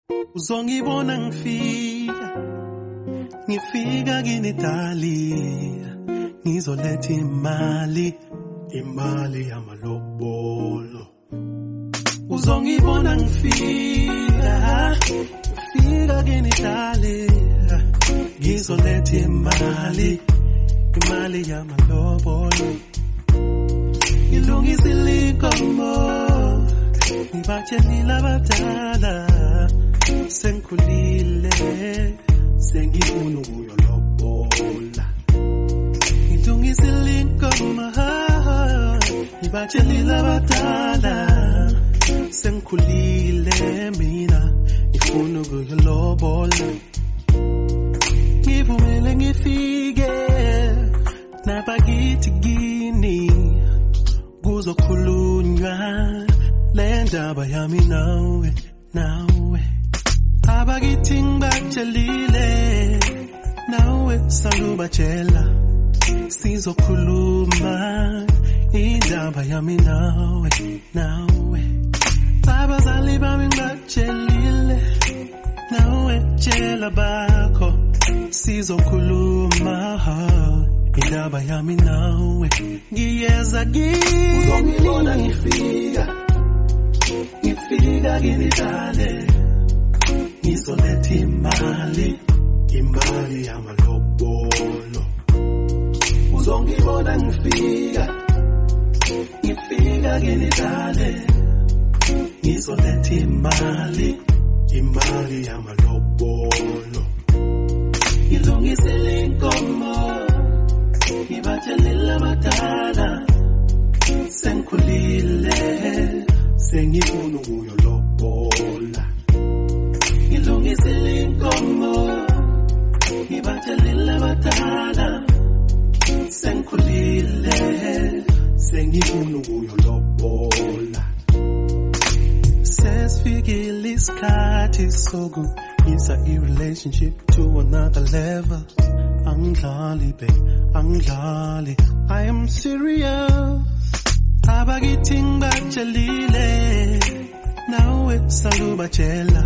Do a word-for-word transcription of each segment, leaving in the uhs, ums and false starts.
Uzongibona ngifika, ngifika kini Italia, ngizoletha imali, imali yamalobolo. Uzongibona ngifika, ngifika kini Italia, ngizoletha imali, imali yamalobolo. Ngilungisile inkomo, ngibatshelile abadala, sengikhulile, sengifuna ukuyolobola. Ngilungisile inkomo, ngibatshelile abadala, sengikhulile mina, ngifuna ukuyolobola. Ngivumele ngifike nabakithi kini, kuzokhulunywa le ndaba yami nawe, nawe. Abakithi ngibatshelile, nawe salubatshela, sizokhuluma indaba yami nawe, nawe. Abazali bami ngibatshelile, nawe tshela bakho, sizokhuluma indaba yami nawe. Ngiyeza kini, uzongibona ngifika, ngifika kini Italia, ngizoletha imali, imali yamalobolo. Uzongibona ngifika, ngifika kini Italia, ngizoletha imali, imali yamalobolo. Ngilungisile inkomo, ngibatshelile abadala, sengikhulile, sengifuna ukuyolobola. Ngilungisile inkomo, ngibatshelile abadala, sengikhulile, sengifuna ukuyolobola. Sesifikile isikhathi sokuyisa i-relationship to another level. Angidlali babe, angidlali, I am serious. Abakithi ngibatshelile, nawe salubatshela,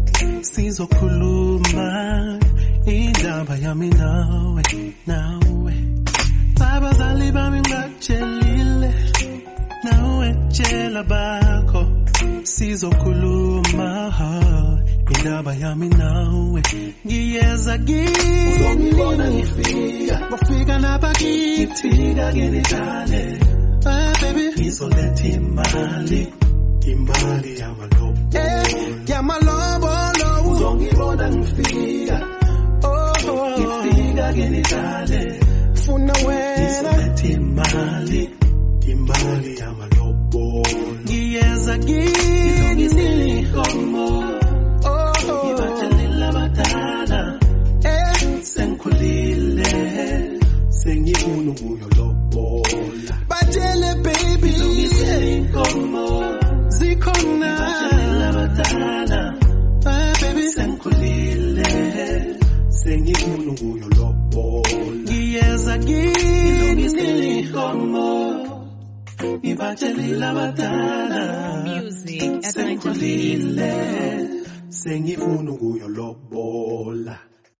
sizokhuluma indaba yami nawe, nawe. Abazali bami ngibatshelile, nawe tshela bakho, sizokhuluma indaba yami nawe. Ngiyeza kini, uzongibona ngifika, ngifika nabakithi, ngifika kini Italia, ah baby, ngizoletha imali, imali yamalobolo, eh, yamalobolo. Uzongibona ngifika, oh, oh, ngifika kini Italia, funa wena, ngizoletha imali, imali yamalobolo. Ngiyeza kini, ngilungisile inkomo, ngibatshelile abadala, eh, sengikhulile, sengifuna ukuyolobola. Batshele baby, ngilungisile inkomo, zikhona, ngibatshelile abadala, eh baby, sengikhulile, sengifuna ukuyolobola. Ngiyeza kini, ngilungisile inkomo, ngibatshelile abadala, music at sengikhulile, sengifuna ukuyolobola.